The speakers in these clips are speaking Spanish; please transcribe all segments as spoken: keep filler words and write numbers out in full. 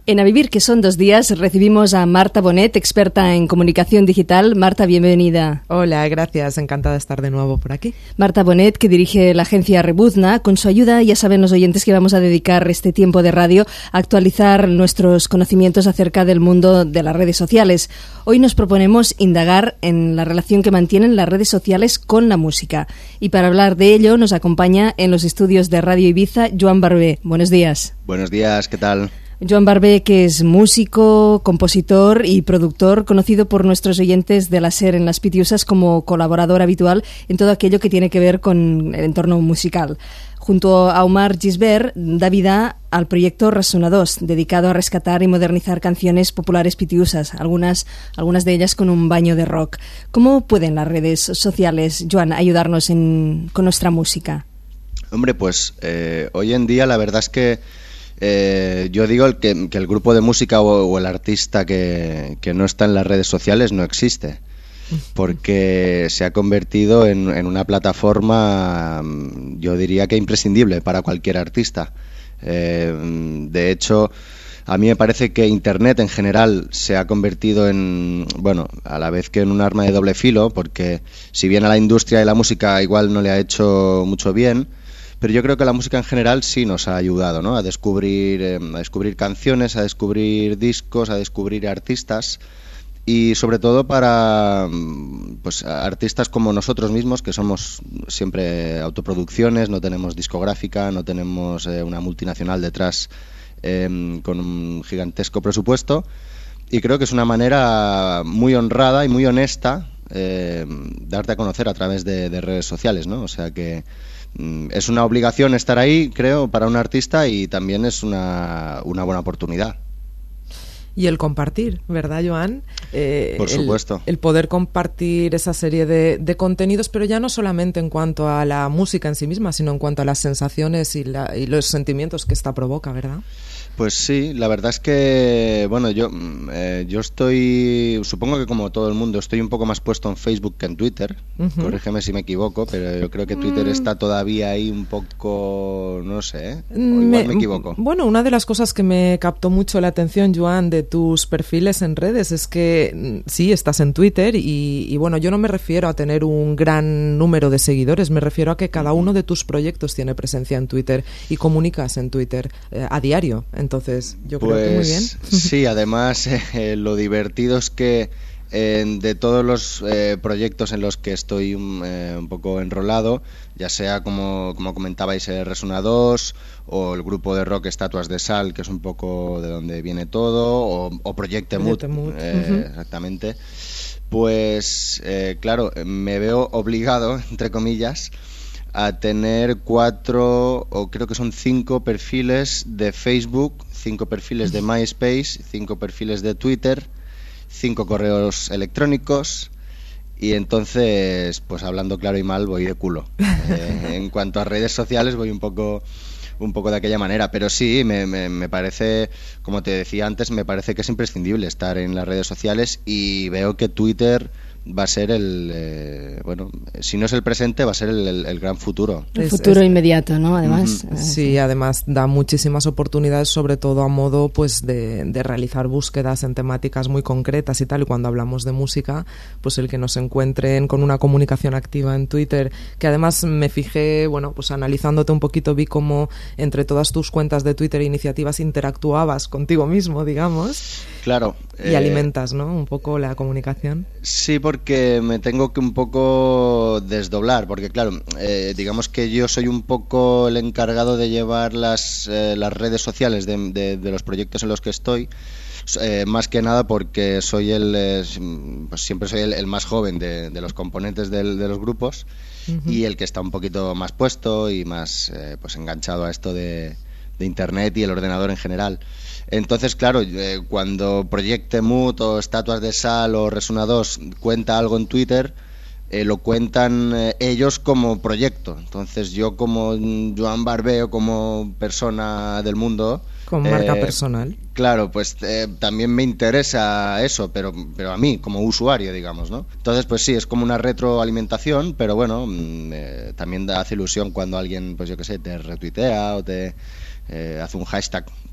En A Vivir, que son dos días, recibimos a Marta Bonet, experta en comunicación digital. Marta, bienvenida. Hola, gracias. Encantada de estar de nuevo por aquí. Marta Bonet, que dirige la agencia Rebuzna. Con su ayuda, ya saben los oyentes que vamos a dedicar este tiempo de radio a actualizar nuestros conocimientos acerca del mundo de las redes sociales. Hoy nos proponemos indagar en la relación que mantienen las redes sociales con la música. Y para hablar de ello nos acompaña en los estudios de Radio Ibiza Joan Barbé. Buenos días. Buenos días, ¿qué tal? Joan Barbé, que es músico, compositor y productor, conocido por nuestros oyentes de la SER en Las Pitiusas como colaborador habitual en todo aquello que tiene que ver con el entorno musical. Junto a Omar Gisbert, da vida al proyecto Resonadors, dedicado a rescatar y modernizar canciones populares pitiusas, algunas, algunas de ellas con un baño de rock. ¿Cómo pueden las redes sociales, Joan, ayudarnos en, con nuestra música? Hombre, pues eh, hoy en día la verdad es que Eh, yo digo el que, que el grupo de música o, o el artista que, que no está en las redes sociales no existe, porque se ha convertido en, en una plataforma, yo diría que imprescindible para cualquier artista. Eh, de hecho, a mí me parece que Internet en general se ha convertido en, bueno, a la vez que en un arma de doble filo, porque si bien a la industria de la música igual no le ha hecho mucho bien, pero yo creo que la música en general sí nos ha ayudado, ¿no? A descubrir, eh, a descubrir canciones, a descubrir discos, a descubrir artistas y sobre todo para pues artistas como nosotros mismos, que somos siempre autoproducciones, no tenemos discográfica, no tenemos eh, una multinacional detrás eh, con un gigantesco presupuesto, y creo que es una manera muy honrada y muy honesta eh, darte a conocer a través de, de redes sociales, ¿no? O sea que es una obligación estar ahí, creo, para un artista, y también es una, una buena oportunidad. Y el compartir, ¿verdad, Joan? Eh, Por supuesto. El, el poder compartir esa serie de, de contenidos, pero ya no solamente en cuanto a la música en sí misma, sino en cuanto a las sensaciones y, la, y los sentimientos que esta provoca, ¿verdad? Pues sí, la verdad es que, bueno, yo eh, yo estoy, supongo que como todo el mundo, estoy un poco más puesto en Facebook que en Twitter. Uh-huh. Corrígeme si me equivoco, pero yo creo que Twitter mm. está todavía ahí un poco, no sé, ¿eh? O igual me, me equivoco. Bueno, una de las cosas que me captó mucho la atención, Joan, de tus perfiles en redes es que sí, estás en Twitter y, y bueno, yo no me refiero a tener un gran número de seguidores, me refiero a que cada uno de tus proyectos tiene presencia en Twitter y comunicas en Twitter eh, a diario. Entonces, yo creo pues, que muy bien. Sí, además, eh, lo divertido es que eh, de todos los eh, proyectos en los que estoy un, eh, un poco enrolado, ya sea como, como comentabais, eh, Resonadors, o el grupo de rock Estatuas de Sal, que es un poco de donde viene todo, o, o Projecte Mood, eh, uh-huh. exactamente, pues eh, claro, me veo obligado, entre comillas, a tener cuatro, o creo que son cinco perfiles de Facebook, cinco perfiles de MySpace, cinco perfiles de Twitter, cinco correos electrónicos, y entonces, pues hablando claro y mal, voy de culo. Eh, en cuanto a redes sociales, voy un poco un poco de aquella manera, pero sí, me, me, me parece, como te decía antes, me parece que es imprescindible estar en las redes sociales, y veo que Twitter va a ser el, eh, bueno, si no es el presente, va a ser el, el, el gran futuro. El es, futuro es, inmediato, ¿no? Además. Uh-huh. Sí, además da muchísimas oportunidades, sobre todo a modo pues de, de realizar búsquedas en temáticas muy concretas y tal, y cuando hablamos de música, pues el que nos encuentren con una comunicación activa en Twitter, que además me fijé, bueno, pues analizándote un poquito, vi cómo entre todas tus cuentas de Twitter e iniciativas interactuabas contigo mismo, digamos. Claro. Y eh, alimentas, ¿no? Un poco la comunicación. Sí, porque me tengo que un poco desdoblar, porque claro, eh, digamos que yo soy un poco el encargado de llevar las, eh, las redes sociales de, de, de los proyectos en los que estoy, eh, más que nada porque soy el, eh, pues siempre soy el, el más joven de, de los componentes del, de los grupos, uh-huh. y el que está un poquito más puesto y más eh, pues enganchado a esto de, de Internet y el ordenador en general. Entonces, claro, eh, cuando Projecte Mood o Estatuas de Sal o Resonadors cuenta algo en Twitter, eh, lo cuentan eh, ellos como proyecto. Entonces yo, como Joan Barbé o como persona del mundo, como marca eh, personal, claro, pues eh, también me interesa eso, pero pero a mí como usuario, digamos, ¿no? Entonces, pues sí, es como una retroalimentación, pero bueno, eh, también hace ilusión cuando alguien, pues yo qué sé, te retuitea o te eh, hace un hashtag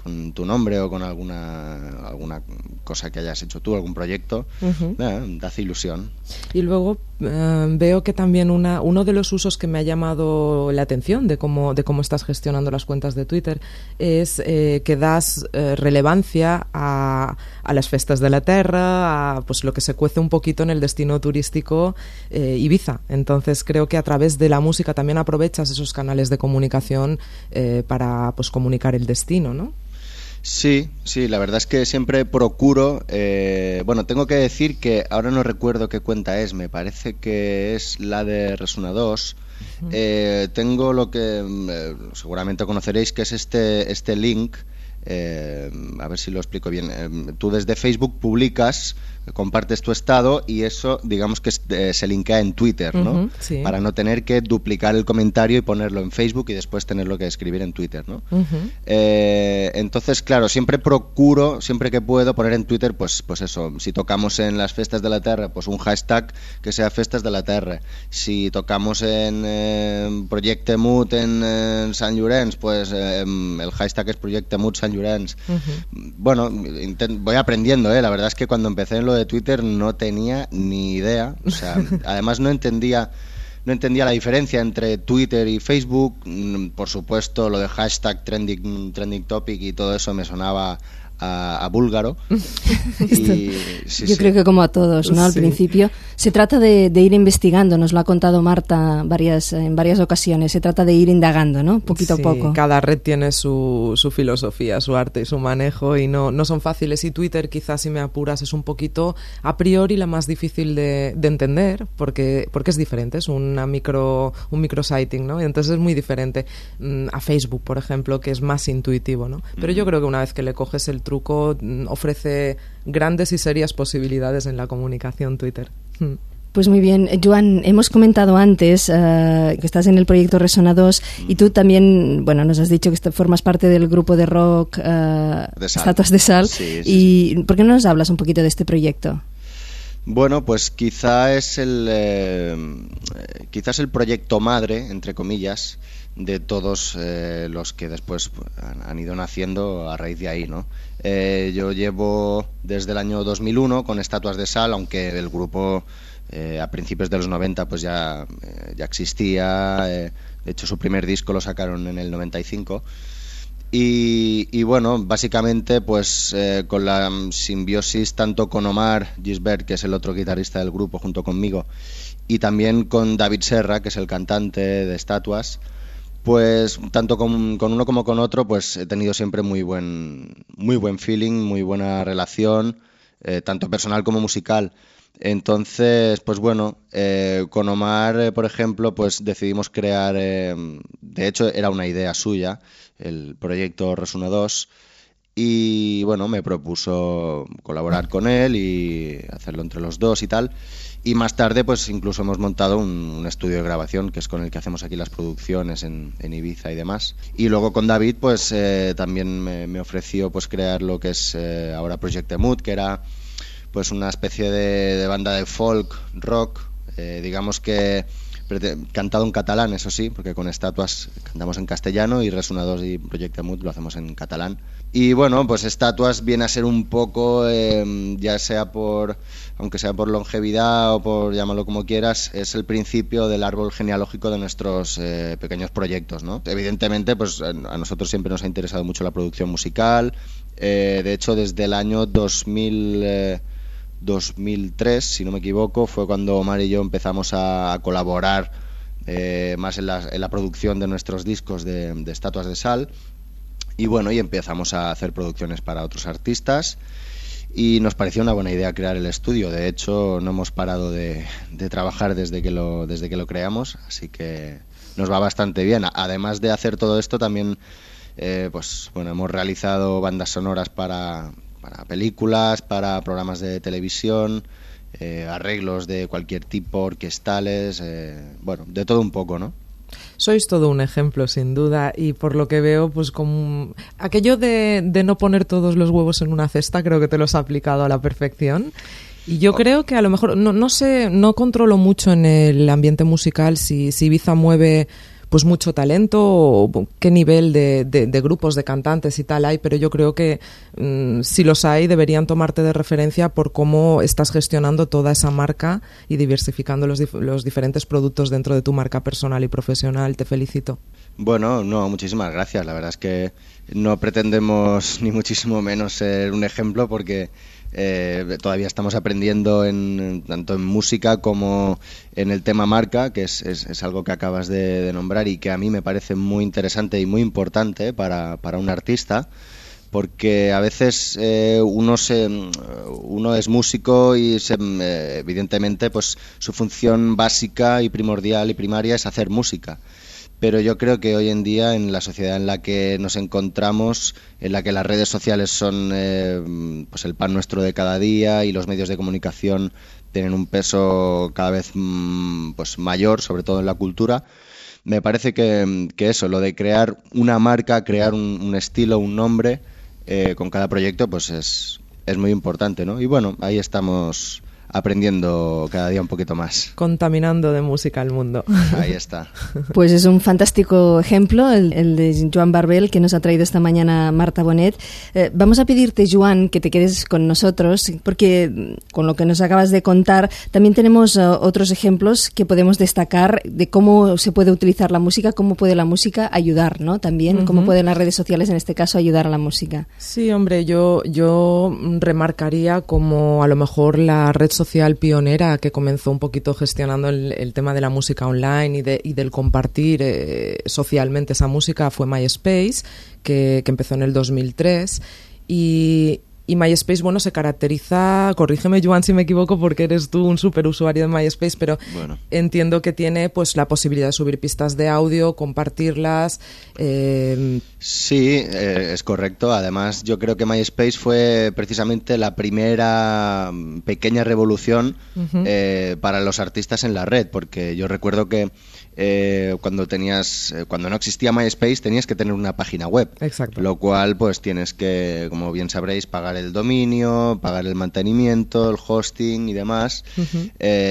con tu nombre o con alguna alguna cosa que hayas hecho tú, algún proyecto, uh-huh. eh, te hace ilusión. Y luego eh, veo que también una, uno de los usos que me ha llamado la atención de cómo, de cómo estás gestionando las cuentas de Twitter es eh, que das eh, relevancia a, a las festas de la Terra, a pues lo que se cuece un poquito en el destino turístico eh, Ibiza. Entonces creo que a través de la música también aprovechas esos canales de comunicación eh, para pues comunicar el destino, ¿no? Sí, sí, la verdad es que siempre procuro, eh, bueno, tengo que decir que ahora no recuerdo qué cuenta es, me parece que es la de Resuna dos. Uh-huh. eh, tengo lo que eh, seguramente conoceréis, que es este, este link, eh, a ver si lo explico bien. Eh, tú desde Facebook publicas, compartes tu estado y eso, digamos que eh, se linkea en Twitter, ¿no? Uh-huh, sí. Para no tener que duplicar el comentario y ponerlo en Facebook y después tenerlo que escribir en Twitter, ¿no? Uh-huh. Eh, entonces, claro, siempre procuro, siempre que puedo, poner en Twitter, pues, pues eso, si tocamos en las Festas de la Terra, pues un hashtag que sea Festas de la Terra. Si tocamos en eh, Projecte Mut en, en Sant Llorenç, pues eh, el hashtag es Projecte Mut Sant Llorenç. Uh-huh. Bueno, intent, voy aprendiendo, ¿eh? La verdad es que cuando empecé en lo de Twitter no tenía ni idea, o sea, además no entendía no entendía la diferencia entre Twitter y Facebook. Por supuesto, lo de hashtag trending, trending topic y todo eso me sonaba a, a búlgaro. Y, sí, yo sí. creo que como a todos, ¿no? Al sí. principio se trata de, de ir investigando, nos lo ha contado Marta varias, en varias ocasiones, se trata de ir indagando, ¿no? Poquito sí, a poco. Cada red tiene su, su filosofía, su arte y su manejo y no, no son fáciles, y Twitter quizás, si me apuras, es un poquito a priori la más difícil de, de entender porque, porque es diferente, es una micro, un micrositing, ¿no? Y entonces es muy diferente mm, a Facebook, por ejemplo, que es más intuitivo, ¿no? Pero yo creo que una vez que le coges el truco, mm, ofrece grandes y serias posibilidades en la comunicación Twitter. Mm. Pues muy bien, Joan, hemos comentado antes uh, que estás en el proyecto Resona dos y tú también, bueno, nos has dicho que formas parte del grupo de rock uh, de Sal. Estatuas de Sal. Sí, sí, y sí. ¿Por qué no nos hablas un poquito de este proyecto? Bueno, pues quizá es el eh, quizás el proyecto madre, entre comillas, de todos eh, los que después han, han ido naciendo a raíz de ahí, ¿no? Eh, yo llevo desde el año dos mil uno con Estatuas de Sal, aunque el grupo eh, a principios de los noventa pues ya, eh, ya existía. Eh, de hecho, su primer disco lo sacaron en el noventa y cinco. Y, y bueno, básicamente pues eh, con la simbiosis tanto con Omar Gisbert, que es el otro guitarrista del grupo junto conmigo, y también con David Serra, que es el cantante de Estatuas, pues tanto con, con uno como con otro pues he tenido siempre muy buen, muy buen feeling, muy buena relación, eh, tanto personal como musical. Entonces, pues bueno, eh, con Omar, eh, por ejemplo, pues decidimos crear, eh, de hecho era una idea suya, el proyecto Resuna dos, y bueno, me propuso colaborar con él y hacerlo entre los dos y tal. Y más tarde, pues incluso hemos montado un, un estudio de grabación, que es con el que hacemos aquí las producciones en, en Ibiza y demás. Y luego con David, pues eh, también me, me ofreció pues crear lo que es eh, ahora Projecte Mut, que era pues una especie de, de banda de folk, rock, eh, digamos que cantado en catalán, eso sí, porque con Estatuas cantamos en castellano y Resuna dos y Projecte Mut lo hacemos en catalán. Y bueno, pues Estatuas viene a ser un poco, eh, ya sea por, aunque sea por longevidad o por llamarlo como quieras, es el principio del árbol genealógico de nuestros eh, pequeños proyectos, ¿no? Evidentemente, pues a nosotros siempre nos ha interesado mucho la producción musical. Eh, de hecho, desde el año dos mil... Eh, dos mil tres, si no me equivoco, fue cuando Omar y yo empezamos a, a colaborar eh, más en la, en la producción de nuestros discos de, de Estatuas de Sal, y bueno, y empezamos a hacer producciones para otros artistas y nos pareció una buena idea crear el estudio. De hecho, no hemos parado de, de trabajar desde que lo desde que lo creamos, así que nos va bastante bien. Además de hacer todo esto, también eh, pues bueno, hemos realizado bandas sonoras para para películas, para programas de televisión, eh, arreglos de cualquier tipo, orquestales, eh, bueno, de todo un poco, ¿no? Sois todo un ejemplo, sin duda, y por lo que veo, pues como aquello de, de no poner todos los huevos en una cesta, creo que te los ha aplicado a la perfección. Y yo oh. creo que a lo mejor, no, no sé, no controlo mucho en el ambiente musical si, si Ibiza mueve pues mucho talento, qué nivel de, de, de grupos, de cantantes y tal hay, pero yo creo que mmm, si los hay deberían tomarte de referencia por cómo estás gestionando toda esa marca y diversificando los, dif- los diferentes productos dentro de tu marca personal y profesional. Te felicito. Bueno, no, muchísimas gracias. La verdad es que no pretendemos ni muchísimo menos ser un ejemplo porque eh, todavía estamos aprendiendo en, tanto en música como en el tema marca, que es, es, es algo que acabas de, de nombrar y que a mí me parece muy interesante y muy importante para, para un artista, porque a veces eh, uno se uno es músico y se, eh, evidentemente pues su función básica y primordial y primaria es hacer música. Pero yo creo que hoy en día, en la sociedad en la que nos encontramos, en la que las redes sociales son eh, pues el pan nuestro de cada día y los medios de comunicación tienen un peso cada vez mm, pues mayor, sobre todo en la cultura, me parece que, que eso, lo de crear una marca, crear un, un estilo, un nombre eh, con cada proyecto, pues es, es muy importante, ¿no? Y bueno, ahí estamos aprendiendo cada día un poquito más. Contaminando de música al mundo. Ahí está. Pues es un fantástico ejemplo el, el de Joan Barbel que nos ha traído esta mañana Marta Bonet. Eh, vamos a pedirte, Joan, que te quedes con nosotros porque con lo que nos acabas de contar también tenemos uh, otros ejemplos que podemos destacar de cómo se puede utilizar la música, cómo puede la música ayudar, ¿no? También, uh-huh. Cómo pueden las redes sociales en este caso ayudar a la música. Sí, hombre, yo, yo remarcaría como a lo mejor la red social social pionera que comenzó un poquito gestionando el, el tema de la música online y, de, y del compartir eh, socialmente esa música fue MySpace, que, que empezó en el dos mil tres y... Y MySpace, bueno, se caracteriza, corrígeme Joan si me equivoco porque eres tú un super usuario de MySpace, pero bueno, entiendo que tiene pues la posibilidad de subir pistas de audio, compartirlas. Eh... Sí, eh, es correcto. Además, yo creo que MySpace fue precisamente la primera pequeña revolución uh-huh. eh, para los artistas en la red, porque yo recuerdo que Eh, cuando tenías eh, cuando no existía MySpace tenías que tener una página web. Exacto. Lo cual pues tienes que, como bien sabréis, pagar el dominio, pagar el mantenimiento, el hosting y demás. Uh-huh.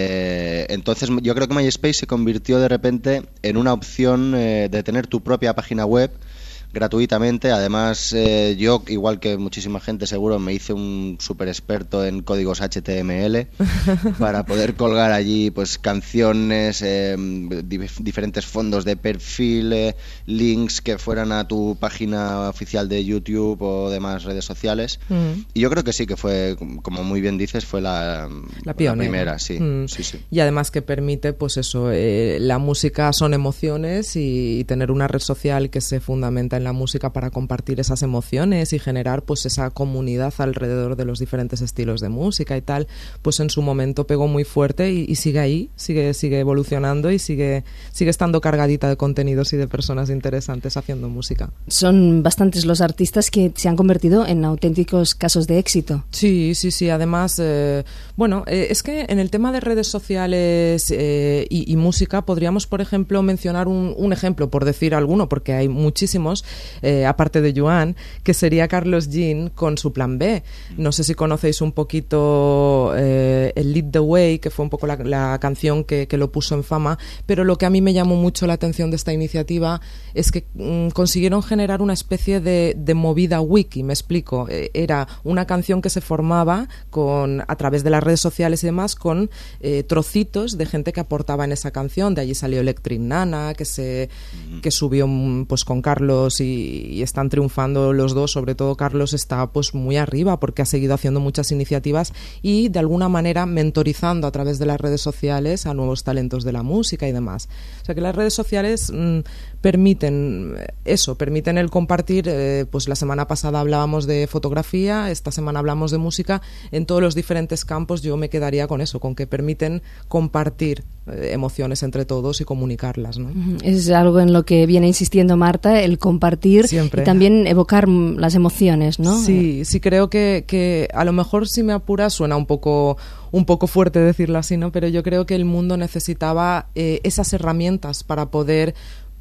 eh, entonces yo creo que MySpace se convirtió de repente en una opción eh, de tener tu propia página web gratuitamente. Además, eh, yo, igual que muchísima gente seguro, me hice un súper experto en códigos H T M L para poder colgar allí pues canciones, eh, dif- diferentes fondos de perfil, eh, links que fueran a tu página oficial de YouTube o demás redes sociales. Mm. Y yo creo que sí, que fue, como muy bien dices, fue la, la, pionera. la primera, sí, mm. sí, sí. Y además que permite, pues eso, eh, la música son emociones y, y tener una red social que se fundamenta en la música para compartir esas emociones y generar pues esa comunidad alrededor de los diferentes estilos de música y tal, pues en su momento pegó muy fuerte y, y sigue ahí, sigue sigue evolucionando y sigue sigue estando cargadita de contenidos y de personas interesantes haciendo música. Son bastantes los artistas que se han convertido en auténticos casos de éxito. Sí, sí, sí. Además, eh, bueno, eh, es que en el tema de redes sociales eh, y, y música podríamos, por ejemplo, mencionar un, un ejemplo, por decir alguno, porque hay muchísimos, Eh, aparte de Joan, que sería Carlos Jean con su Plan B. No sé si conocéis un poquito eh, el Lead the Way, que fue un poco la, la canción que, que lo puso en fama, pero lo que a mí me llamó mucho la atención de esta iniciativa es que mm, consiguieron generar una especie de, de movida wiki, me explico. Eh, era una canción que se formaba con, a través de las redes sociales y demás, con eh, trocitos de gente que aportaba en esa canción. De allí salió Electric Nana, que se que subió pues con Carlos y, y están triunfando los dos. Sobre todo Carlos está pues muy arriba porque ha seguido haciendo muchas iniciativas y de alguna manera mentorizando a través de las redes sociales a nuevos talentos de la música y demás. O sea que las redes sociales mmm, permiten eso, permiten el compartir. Eh, pues la semana pasada hablábamos de fotografía, esta semana hablamos de música. En todos los diferentes campos yo me quedaría con eso, con que permiten compartir eh, emociones entre todos y comunicarlas, ¿no? Es algo en lo que viene insistiendo Marta, el compartir. Siempre. Y también evocar las emociones, ¿no? Sí, sí, creo que, que a lo mejor, si me apuras, suena un poco un poco fuerte decirlo así, ¿no? Pero yo creo que el mundo necesitaba eh, esas herramientas para poder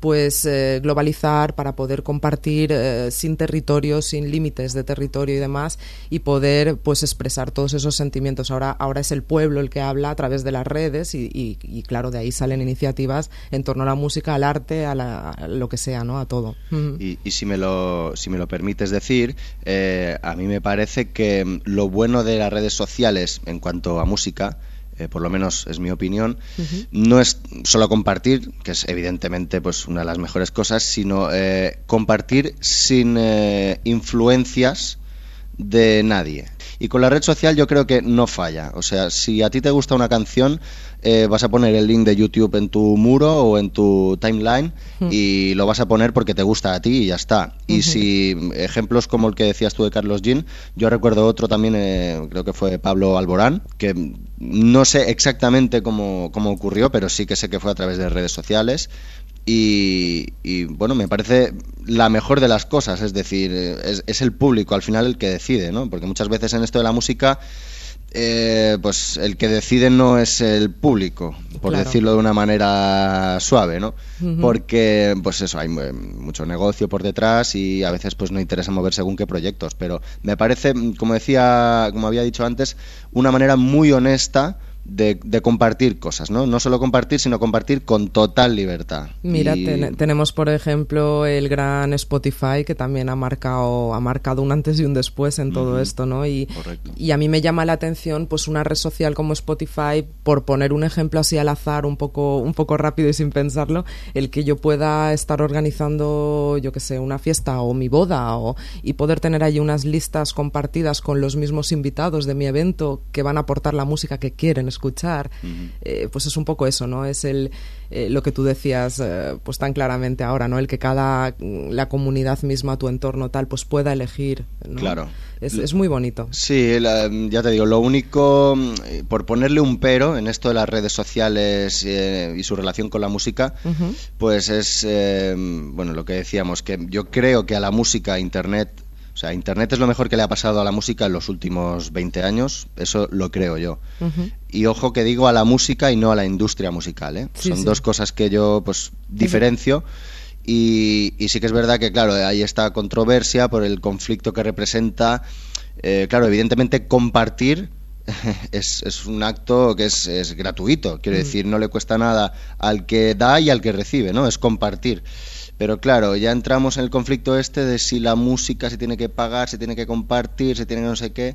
pues eh, globalizar, para poder compartir eh, sin territorio, sin límites de territorio y demás, y poder pues expresar todos esos sentimientos. Ahora, ahora es el pueblo el que habla a través de las redes y, y, y claro, de ahí salen iniciativas en torno a la música, al arte, a, la, a lo que sea, ¿no? A todo. Y, y si me lo si me lo permites decir, eh, a mí me parece que lo bueno de las redes sociales en cuanto a música, Eh, por lo menos es mi opinión, uh-huh. no es solo compartir, que es evidentemente pues una de las mejores cosas, sino eh, compartir sin eh, influencias de nadie. Y con la red social yo creo que no falla. O sea, si a ti te gusta una canción, eh, vas a poner el link de YouTube en tu muro o en tu timeline uh-huh. y lo vas a poner porque te gusta a ti y ya está. Y uh-huh. si ejemplos como el que decías tú de Carlos Jean, yo recuerdo otro también, eh, creo que fue Pablo Alborán, que no sé exactamente cómo, cómo ocurrió, pero sí que sé que fue a través de redes sociales. Y, y bueno, me parece la mejor de las cosas, es decir, es, es el público al final el que decide, ¿no? Porque muchas veces en esto de la música, eh, pues el que decide no es el público, por claro. decirlo de una manera suave, ¿no? Uh-huh. Porque, pues eso, hay mucho negocio por detrás y a veces pues no interesa mover según qué proyectos, pero me parece, como decía, como había dicho antes, una manera muy honesta De, de compartir cosas, ¿no? No solo compartir, sino compartir con total libertad. Mira, y... ten, tenemos por ejemplo el gran Spotify, que también ha marcado ha marcado un antes y un después en todo uh-huh. esto, ¿no? Y, y a mí me llama la atención pues una red social como Spotify, por poner un ejemplo así al azar, un poco un poco rápido y sin pensarlo, el que yo pueda estar organizando, yo qué sé, una fiesta o mi boda, o, y poder tener allí unas listas compartidas con los mismos invitados de mi evento que van a aportar la música que quieren escuchar, uh-huh. eh, pues es un poco eso, ¿no? Es el eh, lo que tú decías eh, pues tan claramente ahora, ¿no? El que cada la comunidad misma, tu entorno tal, pues pueda elegir, ¿no? Claro. Es, es muy bonito. Sí, la, ya te digo, lo único, por ponerle un pero en esto de las redes sociales eh, y su relación con la música, uh-huh. pues es, eh, bueno, lo que decíamos, que yo creo que a la música, Internet, o sea, Internet es lo mejor que le ha pasado a la música en los últimos veinte años, eso lo creo yo. Uh-huh. Y ojo que digo a la música y no a la industria musical, ¿eh? Sí, Son sí. dos cosas que yo pues diferencio. Uh-huh. y, y sí que es verdad que, claro, hay esta controversia por el conflicto que representa. Eh, claro, evidentemente compartir es, es un acto que es, es gratuito, quiero uh-huh. decir, no le cuesta nada al que da y al que recibe, ¿no? Es compartir. Pero claro, ya entramos en el conflicto este de si la música se tiene que pagar, se tiene que compartir, se tiene que no sé qué.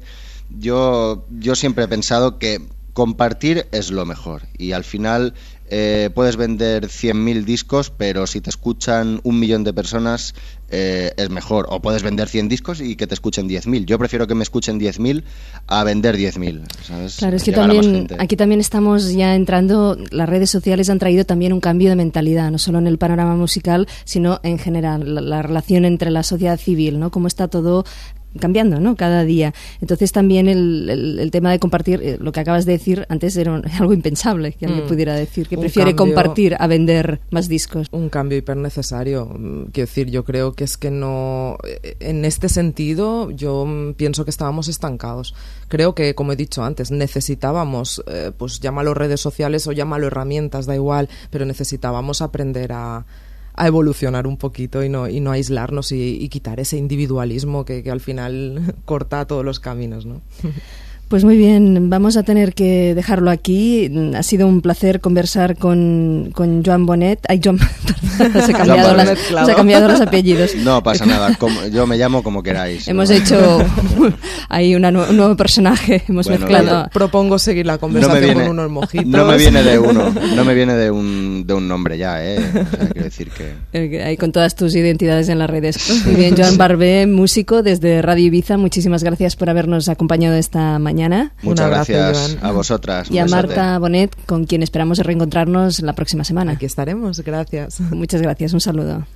Yo, yo siempre he pensado que compartir es lo mejor. Y al final eh, puedes vender cien mil discos, pero si te escuchan un millón de personas eh, es mejor. O puedes vender cien discos y que te escuchen diez mil. Yo prefiero que me escuchen diez mil a vender diez mil, ¿sabes? Claro, es que también aquí también estamos ya entrando, las redes sociales han traído también un cambio de mentalidad, no solo en el panorama musical, sino en general, la, la relación entre la sociedad civil, ¿no? Cómo está todo cambiando, ¿no? Cada día. Entonces también el, el, el tema de compartir, eh, lo que acabas de decir antes era un, algo impensable que alguien mm. pudiera decir, que un prefiere cambio, compartir a vender más discos. Un cambio hiper necesario. Quiero decir, yo creo que es que no, en este sentido yo pienso que estábamos estancados. Creo que, como he dicho antes, necesitábamos, eh, pues llámalo redes sociales o llámalo herramientas, da igual, pero necesitábamos aprender a a evolucionar un poquito y no y no aislarnos y, y quitar ese individualismo que, que al final corta todos los caminos, ¿no? Pues muy bien, vamos a tener que dejarlo aquí. Ha sido un placer conversar con, con Joan Bonet. Ay, Joan, perdón, se ha cambiado, Joan las, Bonet, claro. se ha cambiado los apellidos. No pasa nada, como, yo me llamo como queráis. Hemos ¿no? hecho ahí una nu- un nuevo personaje, hemos bueno, mezclado. Yo propongo seguir la conversación no viene, con unos mojitos. No me viene de uno, no me viene de un, de un nombre ya, ¿eh? O sea, quiero decir que... Ahí con todas tus identidades en las redes. Muy bien, Joan Barbé, músico desde Radio Ibiza, muchísimas gracias por habernos acompañado esta mañana. Muchas gracias a vosotras. Y a Marta Bonet, con quien esperamos reencontrarnos la próxima semana. Aquí estaremos, gracias. Muchas gracias, un saludo.